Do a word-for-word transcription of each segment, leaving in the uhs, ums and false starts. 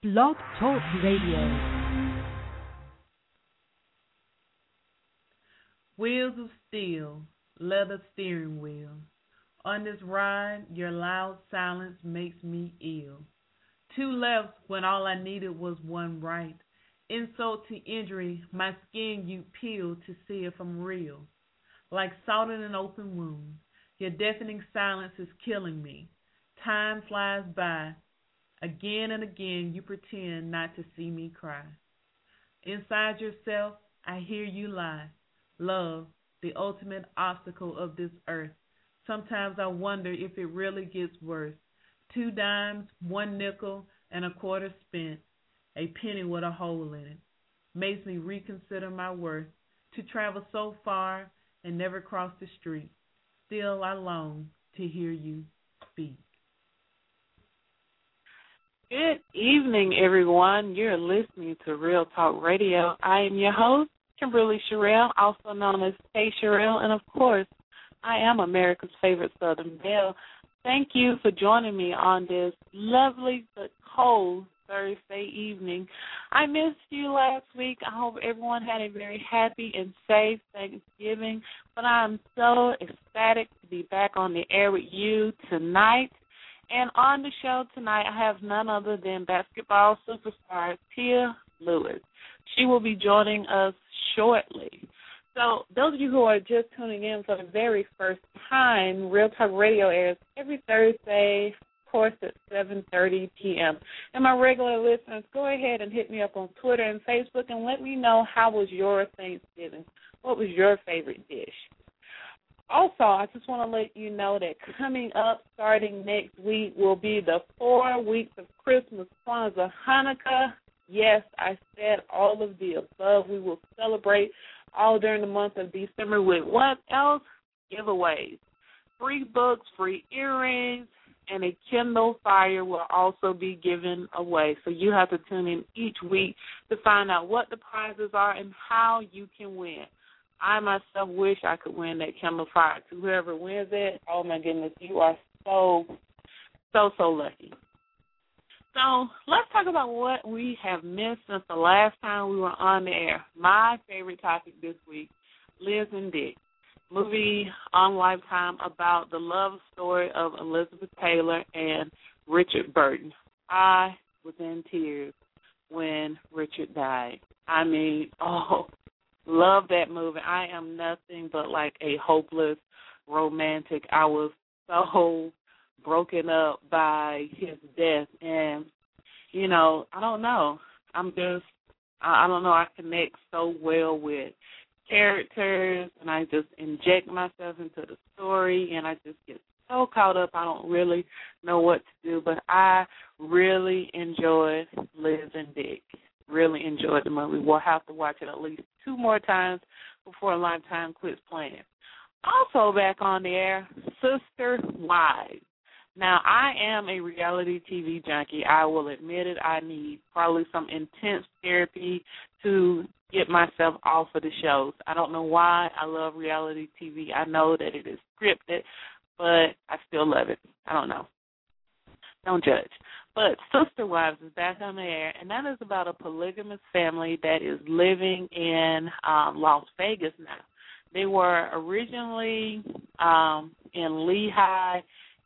Blog Talk Radio. Wheels of steel, leather steering wheel. On this ride, your loud silence makes me ill. Two lefts when all I needed was one right. Insult to injury, my skin you peel to see if I'm real. Like salt in an open wound, your deafening silence is killing me. Time flies by. Again and again you pretend not to see me cry. Inside yourself, I hear you lie. Love, the ultimate obstacle of this earth. Sometimes I wonder if it really gets worse. Two dimes, one nickel, and a quarter spent. A penny with a hole in it. Makes me reconsider my worth. To travel so far and never cross the street. Still I long to hear you speak. Good evening, everyone. You're listening to Real Talk Radio. I am your host, Kimberly Sherrill, also known as Kay Sherrill, and of course, I am America's favorite Southern Belle. Thank you for joining me on this lovely but cold Thursday evening. I missed you last week. I hope everyone had a very happy and safe Thanksgiving, but I'm so ecstatic to be back on the air with you tonight. And on the show tonight, I have none other than basketball superstar Tia Lewis. She will be joining us shortly. So those of you who are just tuning in for the very first time, Real Talk Radio airs every Thursday, of course, at seven thirty p.m. And my regular listeners, go ahead and hit me up on Twitter and Facebook and let me know how was your Thanksgiving. What was your favorite dish? Also, I just want to let you know that coming up starting next week will be the four weeks of Christmas, Kwanzaa, Hanukkah. Yes, I said all of the above. We will celebrate all during the month of December with what else? Giveaways. Free books, free earrings, and a Kindle Fire will also be given away. So you have to tune in each week to find out what the prizes are and how you can win. I myself wish I could win that Kindle Fire. To whoever wins it, oh my goodness, you are so, so, so lucky. So let's talk about what we have missed since the last time we were on the air. My favorite topic this week, Liz and Dick, movie on Lifetime about the love story of Elizabeth Taylor and Richard Burton. I was in tears when Richard died. I mean, oh, love that movie. I am nothing but like a hopeless romantic. I was so broken up by his death, and you know, I don't know. I'm just, I don't know. I connect so well with characters, and I just inject myself into the story, and I just get so caught up. I don't really know what to do, but I really enjoyed Liz and Dick. Really enjoyed the movie. We'll have to watch it at least two more times before Lifetime quits playing. Also back on the air, Sister Wives. Now, I am a reality T V junkie. I will admit it. I need probably some intense therapy to get myself off of the shows. I don't know why I love reality T V. I know that it is scripted, but I still love it. I don't know. Don't judge. But Sister Wives is back on the air, and that is about a polygamous family that is living in um, Las Vegas now. They were originally um, in Lehigh,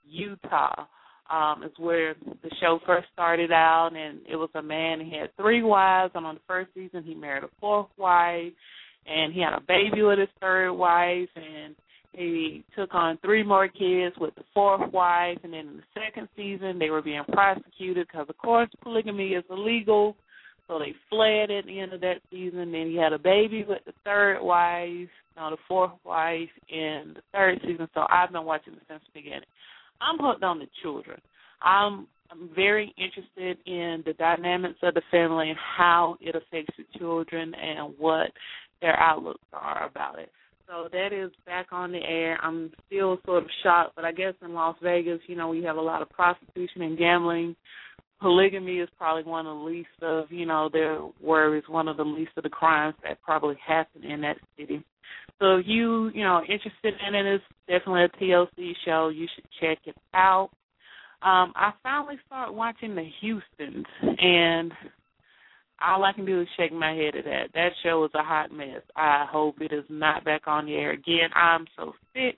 Utah, um, is where the show first started out, and it was a man. He had three wives, and on the first season he married a fourth wife, and he had a baby with his third wife, and he took on three more kids with the fourth wife, and then in the second season they were being prosecuted because, of course, polygamy is illegal, so they fled at the end of that season. Then he had a baby with the third wife, now the fourth wife in the third season, so I've been watching it since the beginning. I'm hooked on the children. I'm, I'm very interested in the dynamics of the family and how it affects the children and what their outlooks are about it. So that is back on the air. I'm still sort of shocked, but I guess in Las Vegas, you know, we have a lot of prostitution and gambling. Polygamy is probably one of the least of, you know, their worries, one of the least of the crimes that probably happen in that city. So if you, you know, interested in it, it's definitely a T L C show. You should check it out. Um, I finally started watching The Houstons, and all I can do is shake my head at that. That show is a hot mess. I hope it is not back on the air again. I'm so sick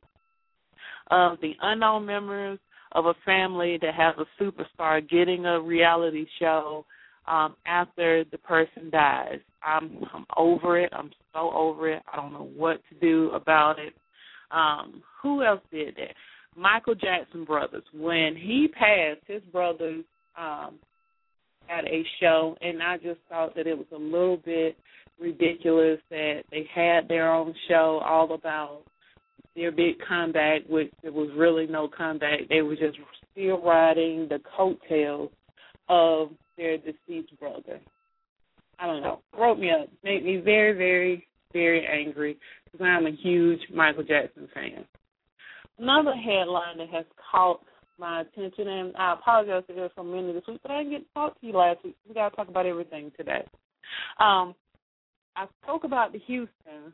of the unknown members of a family that has a superstar getting a reality show um, after the person dies. I'm, I'm over it. I'm so over it. I don't know what to do about it. Um, who else did that? Michael Jackson Brothers. When he passed, his brothers um, had a show, and I just thought that it was a little bit ridiculous that they had their own show all about their big comeback, which there was really no comeback. They were just still riding the coattails of their deceased brother. I don't know. Broke me up. Made me very, very, very angry because I'm a huge Michael Jackson fan. Another headline that has caught my attention, and I apologize if there's so many this week, but I didn't get to talk to you last week. We got to talk about everything today. Um, I spoke about the Houston.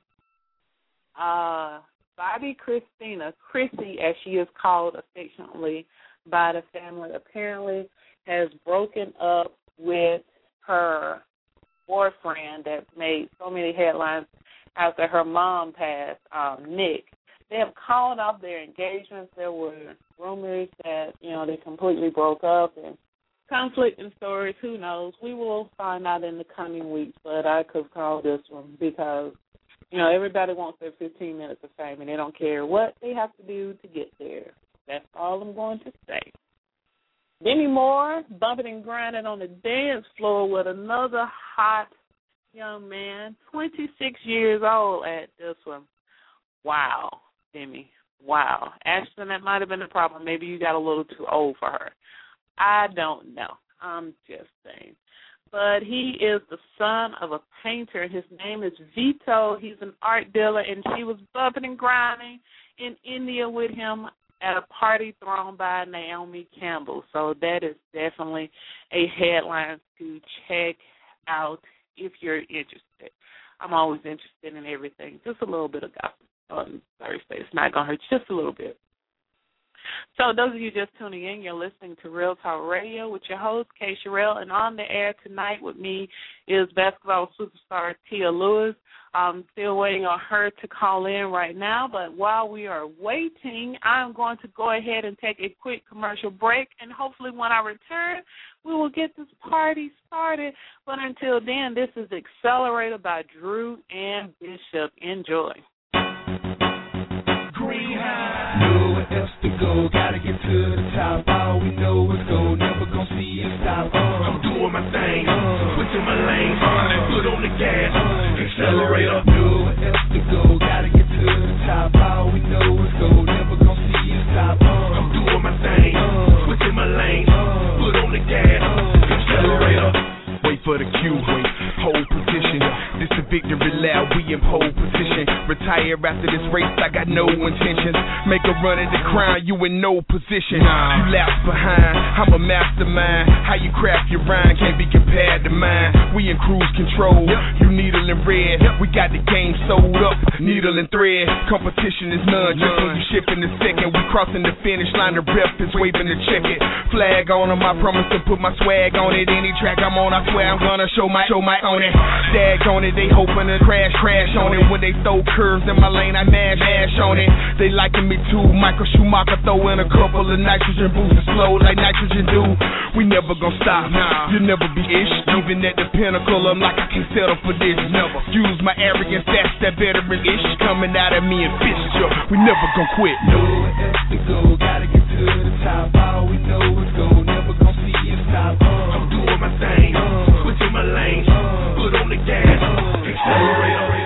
Uh, Bobby Christina, Chrissy as she is called affectionately by the family, apparently has broken up with her boyfriend that made so many headlines after her mom passed, um, Nick. They have called off their engagements. There were rumors that, you know, they completely broke up and conflicting stories. Who knows? We will find out in the coming weeks, but I could call this one because, you know, everybody wants their fifteen minutes of fame, and they don't care what they have to do to get there. That's all I'm going to say. Demi Moore bumping and grinding on the dance floor with another hot young man, twenty-six years old at this one. Wow, Demi. Wow. Ashton, that might have been the problem. Maybe you got a little too old for her. I don't know. I'm just saying. But he is the son of a painter. His name is Vito. He's an art dealer, and she was bumping and grinding in India with him at a party thrown by Naomi Campbell. So that is definitely a headline to check out if you're interested. I'm always interested in everything. Just a little bit of gossip on Thursday. It's not going to hurt you, just a little bit. So those of you just tuning in, you're listening to Real Talk Radio with your host, Kay Sherrill, and on the air tonight with me is basketball superstar Tia Lewis. I'm still waiting on her to call in right now, but while we are waiting, I'm going to go ahead and take a quick commercial break, and hopefully when I return, we will get this party started. But until then, this is Accelerator by Drew and Bishop. Enjoy. Nowhere else to go, gotta get to the top. All we know is go, never gonna see us stop. Uh, I'm doing my thing, uh, switching my lanes, uh, put on the gas, uh, accelerator. Nowhere else to go, gotta get to the top. All we know is go, never gonna see us stop. Uh, I'm doing my thing, uh, switching my lanes, uh, put on the gas, uh, accelerator. Wait for the cue, wait, hold position. This a victory lap, we in pole position. Retire after this race, I got no intentions. Make a run at the crown, you in no position. You left behind, I'm a mastermind. How you craft your rhyme can't be compared to mine. We in cruise control, you needle and red. We got the game sold up, needle and thread. Competition is none, just when you ship in the second. We crossing the finish line, the rep is waving to check it. Flag on them, I promise to put my swag on it. Any track I'm on, I swear I'm gonna show my show my own it. Dag on it, they hoping to crash, crash on it. When they throw curves in my lane, I mash, mash on it. They liking me too. Michael Schumacher throw in a couple of nitrogen boosters, slow like nitrogen do. We never gonna stop. Nah. You'll never be ish. Even at the pinnacle, I'm like I can settle for this. Never use my arrogance, that's that veteran ish coming out of me and fish. Yo, we never gonna quit. Nowhere else to go, gotta get to the top. All we know is go, never gonna see us stop. Uh, I'm doing my thing, uh, switching my lanes, uh, put on the gas, uh, accelerator.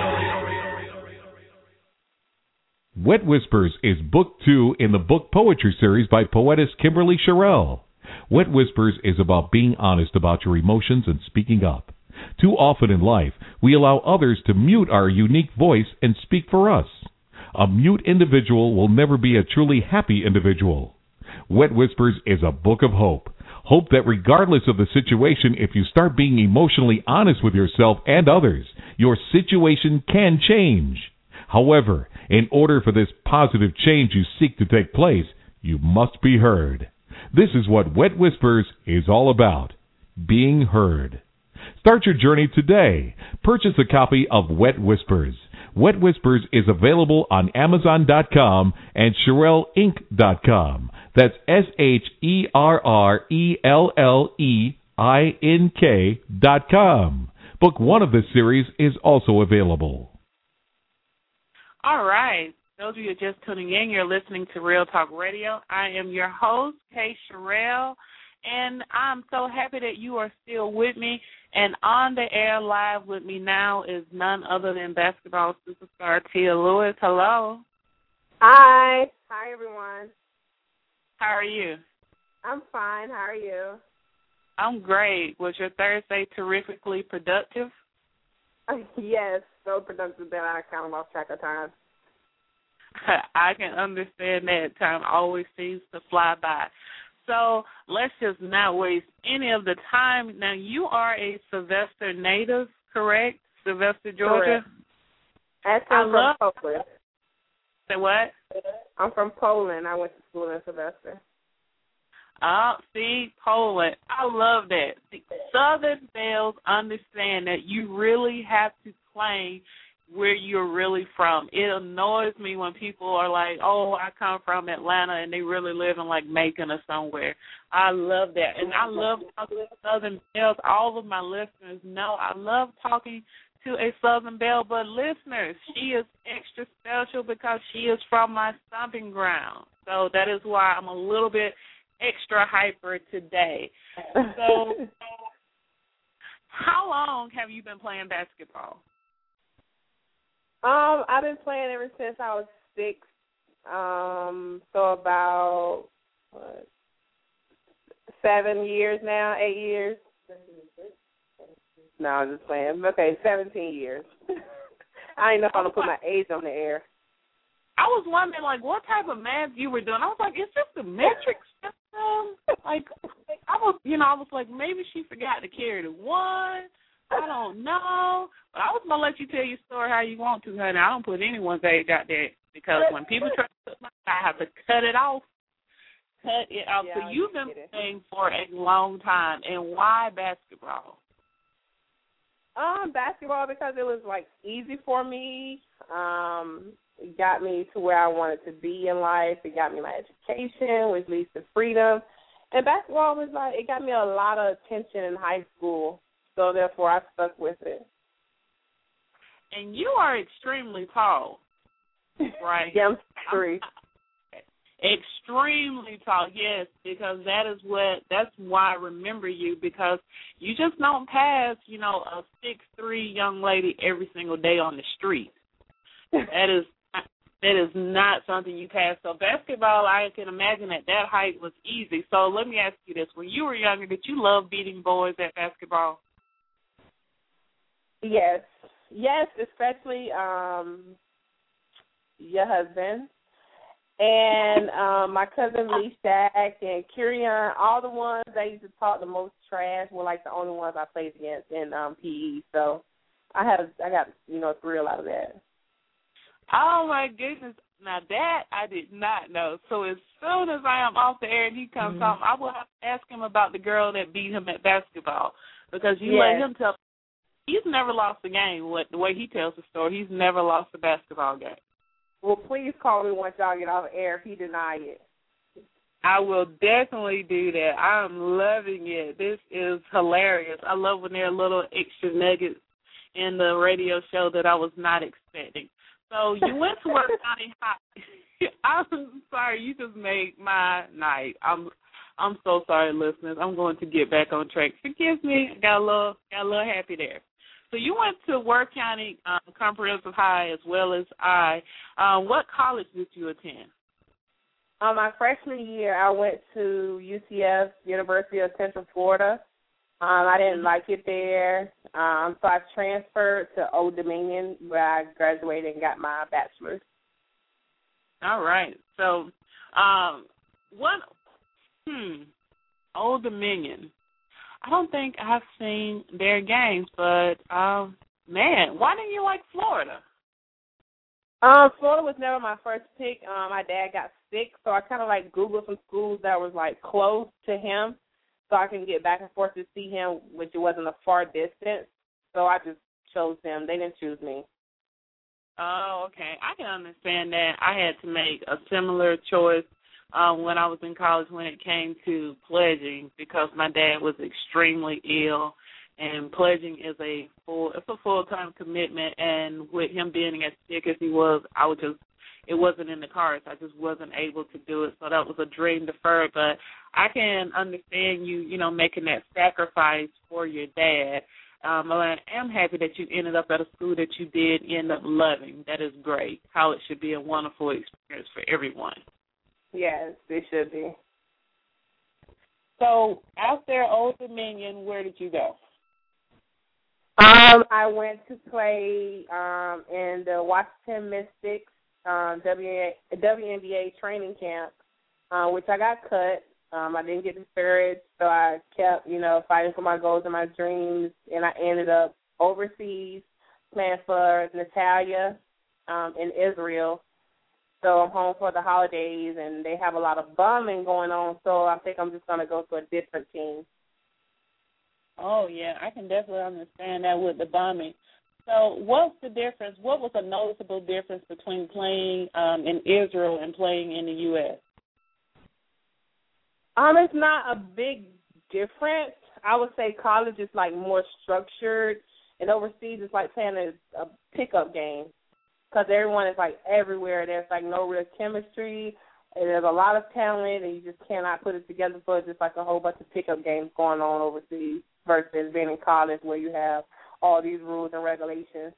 Wet Whispers is book two in the book poetry series by poetess Kimberly Sherrill. Wet Whispers is about being honest about your emotions and speaking up. Too often in life, we allow others to mute our unique voice and speak for us. A mute individual will never be a truly happy individual. Wet Whispers is a book of hope. Hope that regardless of the situation, if you start being emotionally honest with yourself and others, your situation can change. However, in order for this positive change you seek to take place, you must be heard. This is what Wet Whispers is all about, being heard. Start your journey today. Purchase a copy of Wet Whispers. Wet Whispers is available on Amazon dot com and Sherelle Inc dot com. That's S H E R R E L L E I N K dot com. Book one of this series is also available. All right. Those of you just tuning in, you're listening to Real Talk Radio. I am your host, Kay Sherelle, and I'm so happy that you are still with me. And on the air live with me now is none other than basketball superstar Tia Lewis. Hello. Hi. Hi, everyone. How are you? I'm fine. How are you? I'm great. Was your Thursday terrifically productive? Yes, so productive that I kind of lost track of time. I can understand that. Time always seems to fly by. So let's just not waste any of the time. Now, you are a Sylvester native, correct? Sylvester, Georgia? Correct. Actually, I'm I from love, Poland. Say what? I'm from Poland. I went to school in Sylvester. Oh, see, Poland. I love that. See, Southern Belles understand that you really have to claim where you're really from. It annoys me when people are like, oh, I come from Atlanta, and they really live in, like, Macon or somewhere. I love that. And I love talking to Southern Belles. All of my listeners know I love talking to a Southern Belle. But listeners, she is extra special because she is from my stomping ground. So that is why I'm a little bit extra hyper today. So how long have you been playing basketball? Um, I've been playing ever since I was six. Um, so about what, seven years now, eight years. No, I'm just playing. Okay, seventeen years. I didn't know if I'm gonna put my age on the air. I was wondering, like, what type of math you were doing. I was like, is this the metric system? Like, I was, you know, I was like, maybe she forgot to carry the one. I don't know. But I was going to let you tell your story how you want to, honey. I don't put anyone's age out there because when people try to put my, I have to cut it off. Cut it off. Yeah, so you've been playing for a long time. And why basketball? Um, basketball because it was, like, easy for me. Um, it got me to where I wanted to be in life. It got me my education, which leads to freedom. And basketball was, like, it got me a lot of attention in high school. So, therefore, I stuck with it. And you are extremely tall, right? Yeah, I'm three. Extremely tall, yes, because that is what, that's why I remember you, because you just don't pass, you know, a six three young lady every single day on the street. That is that is not something you pass. So basketball, I can imagine that that height was easy. So let me ask you this. When you were younger, did you love beating boys at basketball? Yes. Yes, especially um, your husband. And um, my cousin Lee Shack and Kyrian, all the ones that used to talk the most trash were like the only ones I played against in um, P E. So I had, a, I got, you know, a thrill out of that. Oh, my goodness. Now, that I did not know. So as soon as I am off the air and he comes mm-hmm. home, I will have to ask him about the girl that beat him at basketball because you yes. let him tell. He's never lost a game. What the way he tells the story, he's never lost a basketball game. Well, please call me once y'all get off the air if he denied it. I will definitely do that. I'm loving it. This is hilarious. I love when there are little extra nuggets in the radio show that I was not expecting. So you went to Worth County High. I'm sorry, you just made my night. I'm I'm so sorry, listeners. I'm going to get back on track. Forgive me. I got a little got a little happy there. So you went to Worth County um, Comprehensive High as well as I. Uh, what college did you attend? Um, my freshman year, I went to U C F, University of Central Florida. Um, I didn't like it there, um, so I transferred to Old Dominion, where I graduated and got my bachelor's. All right. So, um, what? Hmm. Old Dominion. I don't think I've seen their games, but um, man, why didn't you like Florida? Um, Florida was never my first pick. Um, my dad got sick, so I kind of like Googled some schools that was like close to him, so I can get back and forth to see him, which it wasn't a far distance. So I just chose them. They didn't choose me. Oh, okay. I can understand that. I had to make a similar choice um, when I was in college when it came to pledging because my dad was extremely ill. And pledging is a full, it's a full-time commitment, and with him being as sick as he was, I would just, it wasn't in the cards. I just wasn't able to do it, so that was a dream deferred. But I can understand you, you know, making that sacrifice for your dad. Um, I am happy that you ended up at a school that you did end up loving. That is great. College should be a wonderful experience for everyone. Yes, it should be. So out there, Old Dominion, where did you go? Um, I went to play um, in the Washington Mystics um, W N B A training camp, uh, which I got cut. Um, I didn't get discouraged, so I kept, you know, fighting for my goals and my dreams, and I ended up overseas playing for Natalia um, in Israel. So I'm home for the holidays, and they have a lot of bombing going on, so I think I'm just going to go to a different team. Oh, yeah, I can definitely understand that with the bombing. So what's the difference? What was a noticeable difference between playing um, in Israel and playing in the U S? Um, it's not a big difference. I would say college is, like, more structured, and overseas it's like playing a, a pickup game because everyone is, like, everywhere. There's, like, no real chemistry, and there's a lot of talent, and you just cannot put it together, so it's just like a whole bunch of pickup games going on overseas versus being in college where you have all these rules and regulations.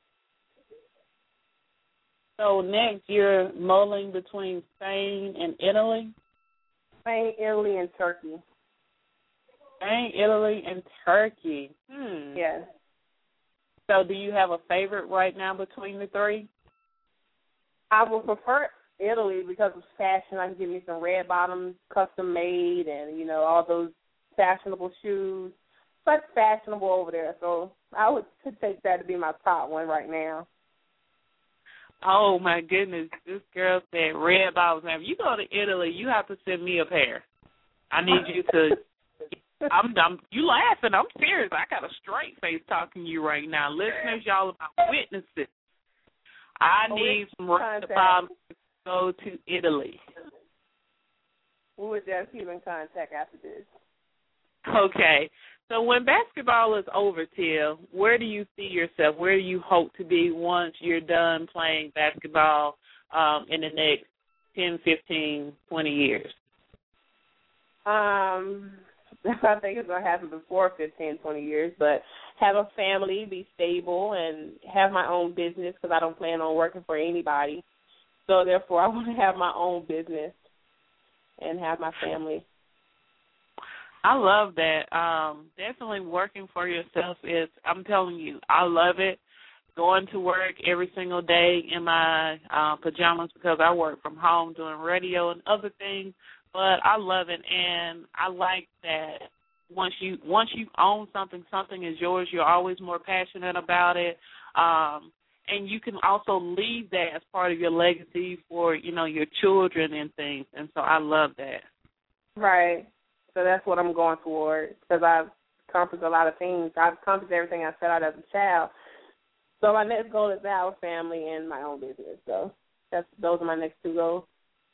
So next you're mulling between Spain and Italy? Spain, Italy, and Turkey. Spain, Italy, and Turkey. Hmm. Yes. So do you have a favorite right now between the three? I would prefer Italy because of fashion. I can give me some red bottoms, custom made, and, you know, all those fashionable shoes. It's like fashionable over there, so I would take that to be my top one right now. Oh, my goodness. This girl said red bottoms. Now, if you go to Italy, you have to send me a pair. I need you to – I'm, I'm you laughing. I'm serious. I got a straight face talking to you right now. Listeners, y'all about witnesses. I oh, need some red bottoms to go to Italy. We would just keep in contact after this. Okay. So when basketball is over, Till, where do you see yourself? Where do you hope to be once you're done playing basketball um, in the next ten, fifteen, twenty years? Um, I think it's going to happen before fifteen, twenty years, but have a family, be stable, and have my own business because I don't plan on working for anybody. So, therefore, I want to have my own business and have my family. I love that. Um, definitely working for yourself is, I'm telling you, I love it. Going to work every single day in my uh, pajamas because I work from home doing radio and other things, but I love it, and I like that once you once you own something, something is yours, you're always more passionate about it, um, and you can also leave that as part of your legacy for, you know, your children and things, and so I love that. Right. So that's what I'm going toward because I've accomplished a lot of things. I've accomplished everything I set out as a child. So my next goal is to have a family and my own business. So that's those are my next two goals.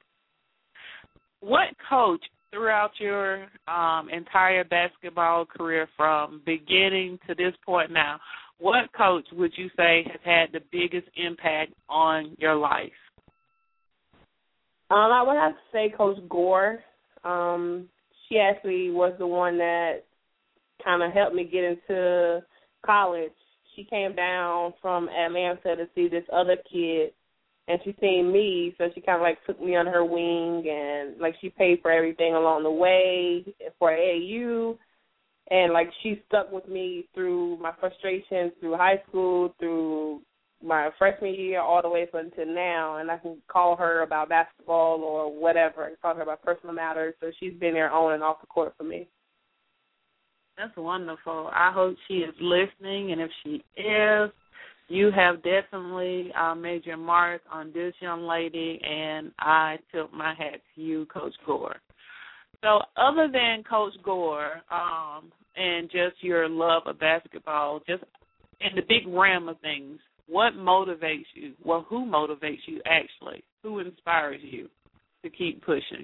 What coach throughout your um, entire basketball career from beginning to this point now, what coach would you say has had the biggest impact on your life? Um, I would have to say Coach Gore. Um, she actually was the one that kind of helped me get into college. She came down from Atlanta to see this other kid, and she seen me, so she kind of, like, took me under her wing, and, like, she paid for everything along the way for A A U, and, like, she stuck with me through my frustrations through high school, through my freshman year, all the way up until now, and I can call her about basketball or whatever, and talk to her about personal matters, so she's been there on and off the court for me. That's wonderful. I hope she is listening, and if she is, You have definitely uh, made your mark on this young lady, and I tip my hat to you, Coach Gore. So other than Coach Gore um, and just your love of basketball, just in the big realm of things, what motivates you? Well, who motivates you, actually? Who inspires you to keep pushing?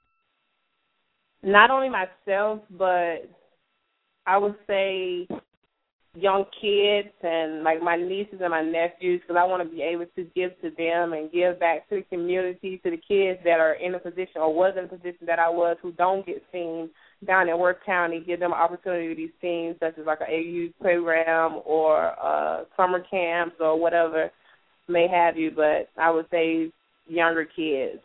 Not only myself, but I would say young kids and like my nieces and my nephews, because I want to be able to give to them and give back to the community, to the kids that are in a position or was in a position that I was who don't get seen down in Worth County, give them opportunity to be seen, such as like an A U program or uh, summer camps or whatever may have you. But I would say younger kids.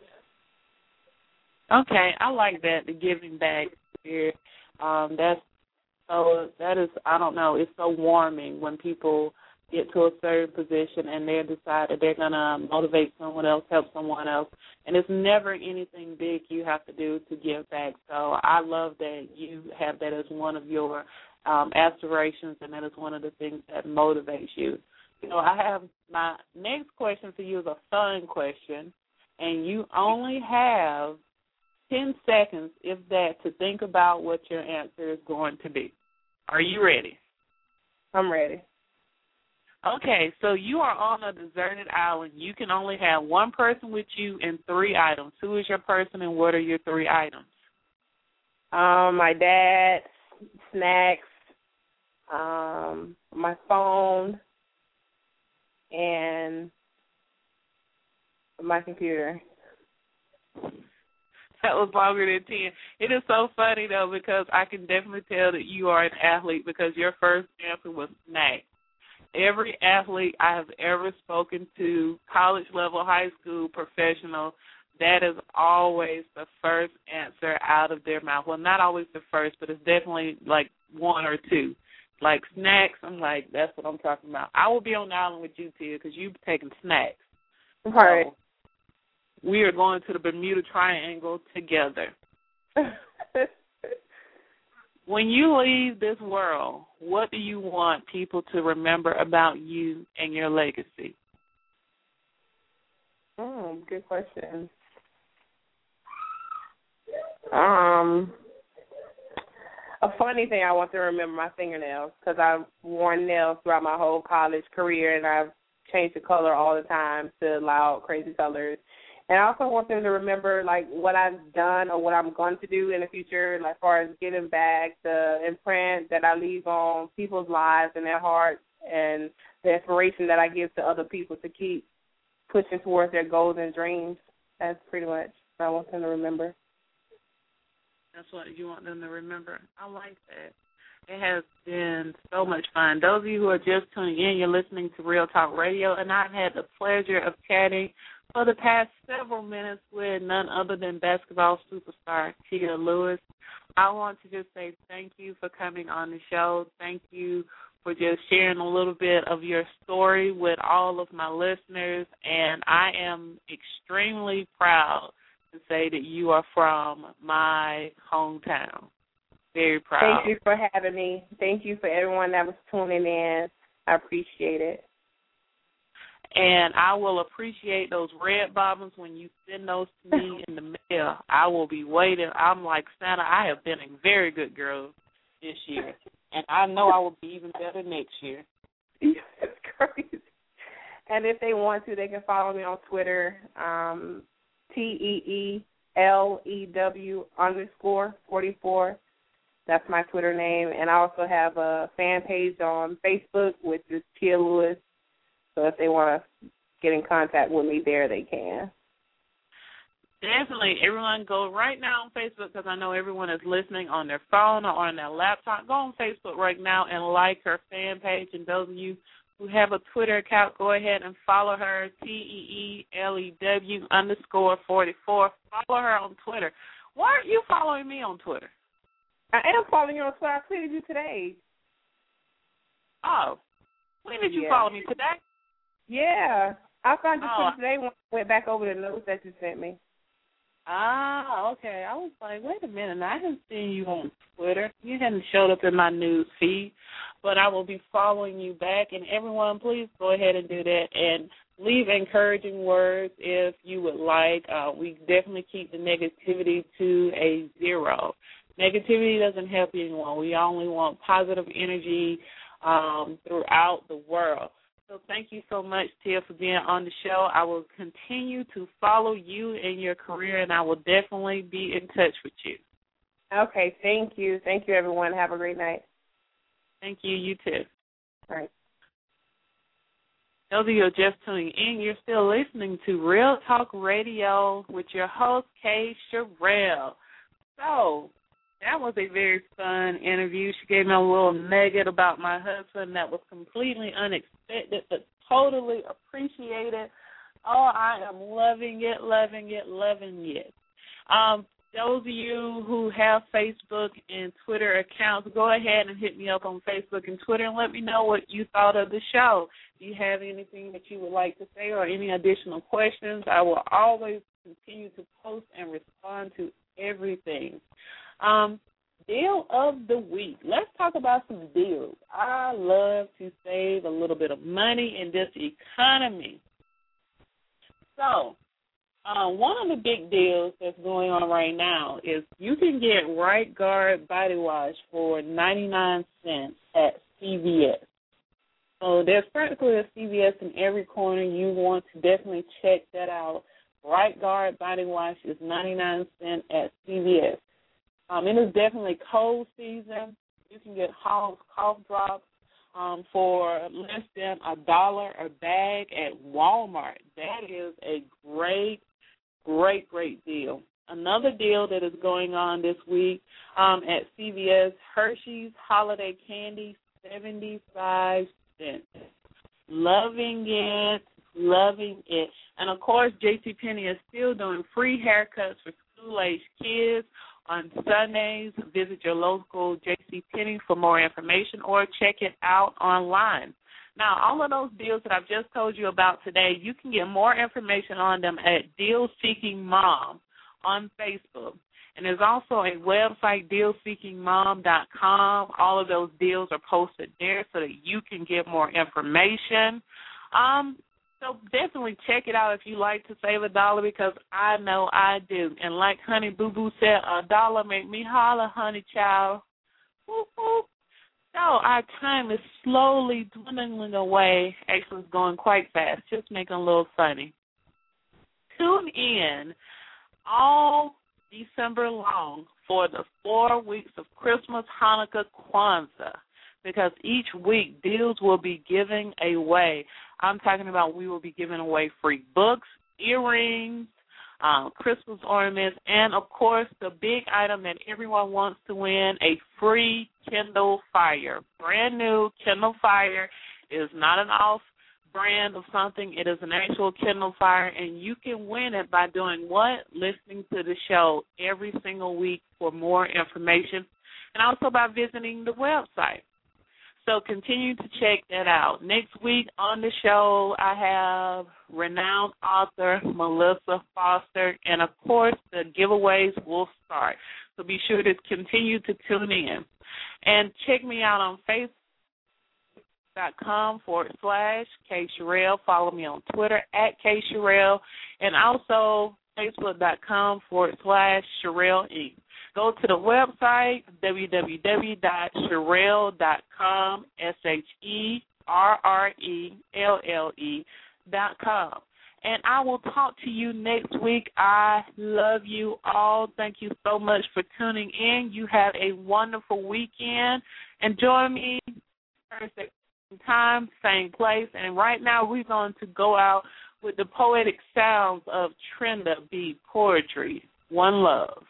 Okay, I like that, the giving back spirit. Um, that's So that is, I don't know, it's so warming when people get to a certain position and they decide that they're going to motivate someone else, help someone else. And it's never anything big you have to do to give back. So I love that you have that as one of your um, aspirations, and that is one of the things that motivates you. So I have my next question for you is a fun question, and you only have ten seconds, if that, to think about what your answer is going to be. Are you ready? I'm ready. Okay, so you are on a deserted island. You can only have one person with you and three items. Who is your person, and what are your three items? Um, my dad, snacks, um, my phone, and my computer. That was longer than ten. It is so funny, though, because I can definitely tell that you are an athlete because your first answer was snacks. Every athlete I have ever spoken to, college level, high school, professional, that is always the first answer out of their mouth. Well, not always the first, but it's definitely like one or two. Like snacks, I'm like, that's what I'm talking about. I will be on the island with you, Tia, because you've taken snacks. Right. So we are going to the Bermuda Triangle together. When you leave this world, what do you want people to remember about you and your legacy? Oh, good question. Um, a funny thing, I want to remember my fingernails because I've worn nails throughout my whole college career, and I've changed the color all the time to loud, crazy colors. And I also want them to remember, like, what I've done or what I'm going to do in the future, like, as far as giving back, the imprint that I leave on people's lives and their hearts, and the inspiration that I give to other people to keep pushing towards their goals and dreams. That's pretty much what I want them to remember. That's what you want them to remember. I like that. It has been so much fun. Those of you who are just tuning in, you're listening to Real Talk Radio, and I've had the pleasure of chatting for the past several minutes with none other than basketball superstar Tia Lewis. I want to just say thank you for coming on the show. Thank you for just sharing a little bit of your story with all of my listeners, and I am extremely proud to say that you are from my hometown. Very proud. Thank you for having me. Thank you for everyone that was tuning in. I appreciate it. And I will appreciate those red bobbins when you send those to me in the mail. I will be waiting. I'm like, Santa, I have been a very good girl this year, and I know I will be even better next year. It's crazy. And if they want to, they can follow me on Twitter, um, T E E L E W underscore forty-four. That's my Twitter name. And I also have a fan page on Facebook, which is Tia Lewis. So if they want to get in contact with me there, they can. Definitely. Everyone go right now on Facebook because I know everyone is listening on their phone or on their laptop. Go on Facebook right now and like her fan page. And those of you who have a Twitter account, go ahead and follow her, T E E L E W underscore forty-four. Follow her on Twitter. Why aren't you following me on Twitter? I am following you on Twitter. I tweeted you today. Oh. When did you yeah. follow me? Today? Yeah. I found you oh. today when I went back over the notes that you sent me. Ah, okay. I was like, wait a minute. I haven't seen you on Twitter. You hadn't showed up in my news feed. but I will be following you back. And everyone, please go ahead and do that and leave encouraging words if you would like. Uh, we definitely keep the negativity to a zero. Negativity doesn't help anyone. We only want positive energy um, throughout the world. So thank you so much, Tia, for being on the show. I will continue to follow you in your career, and I will definitely be in touch with you. Okay, thank you. Thank you, everyone. Have a great night. Thank you. You too. All right. Those of you who are just tuning in, you're still listening to Real Talk Radio with your host, Kay Sherrill. So that was a very fun interview. She gave me a little nugget about my husband that was completely unexpected but totally appreciated. Oh, I am loving it, loving it, loving it. Um, those of you who have Facebook and Twitter accounts, go ahead and hit me up on Facebook and Twitter and let me know what you thought of the show. If you have anything that you would like to say or any additional questions, I will always continue to post and respond to everything. Um, deal of the week. Let's talk about some deals. I love to save a little bit of money in this economy. So, uh, one of the big deals that's going on right now is you can get Right Guard body wash for ninety-nine cents at C V S. So there's practically a C V S in every corner. You want to definitely check that out. Right Guard body wash is ninety-nine cents at C V S. Um, it is definitely cold season. You can get Hall's cough drops um, for less than a dollar a bag at Walmart. That is a great, great, great deal. Another deal that is going on this week um, at C V S, Hershey's Holiday Candy, seventy-five cents. Loving it, loving it. And, of course, JCPenney is still doing free haircuts for school-aged kids. On Sundays, visit your local JCPenney for more information or check it out online. Now, all of those deals that I've just told you about today, you can get more information on them at Deal Seeking Mom on Facebook. And there's also a website, deal seeking mom dot com. All of those deals are posted there so that you can get more information. Um, So definitely check it out if you like to save a dollar, because I know I do. And like Honey Boo Boo said, a dollar make me holler, honey child. Woo-hoo. So our time is slowly dwindling away. Actually, it's going quite fast, just making a little funny. Tune in all December long for the four weeks of Christmas, Hanukkah, Kwanzaa, because each week deals will be giving away. I'm talking about we will be giving away free books, earrings, um, Christmas ornaments, and, of course, the big item that everyone wants to win, a free Kindle Fire. Brand new Kindle Fire. It is not an off brand of something. It is an actual Kindle Fire, and you can win it by doing what? Listening to the show every single week for more information, and also by visiting the website. So continue to check that out. Next week on the show, I have renowned author Melissa Foster, and, of course, the giveaways will start. So be sure to continue to tune in. And check me out on Facebook.com forward slash Kay Sherrill. Follow me on Twitter at Kay Sherrill, and also Facebook.com forward slash Sherrill Inc. Go to the website, w w w dot sherrill dot com, S H E R R E L L E dot com. And I will talk to you next week. I love you all. Thank you so much for tuning in. You have a wonderful weekend. And join me Thursday, same time, same place. And right now we're going to go out with the poetic sounds of Trenda B. Poetry. One love.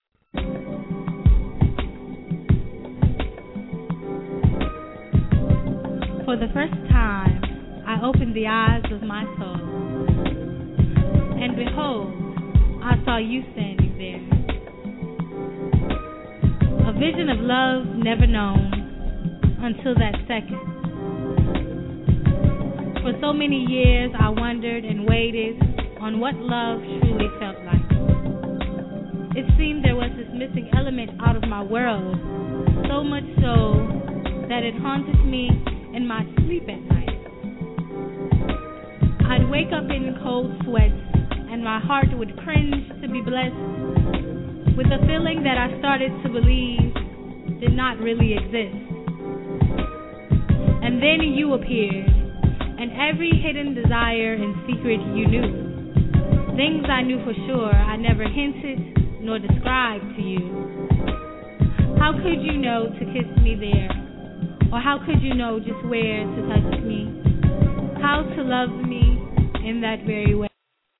For the first time, I opened the eyes of my soul, and behold, I saw you standing there. A vision of love never known until that second. For so many years, I wondered and waited on what love truly felt like. It seemed there was this missing element out of my world, so much so that it haunted me in my sleep at night. I'd wake up in cold sweats, and my heart would cringe to be blessed with a feeling that I started to believe did not really exist. And then you appeared, and every hidden desire and secret you knew. Things I knew for sure I never hinted nor described to you. How could you know to kiss me there? Or how could you know just where to touch me? How to love me in that very way?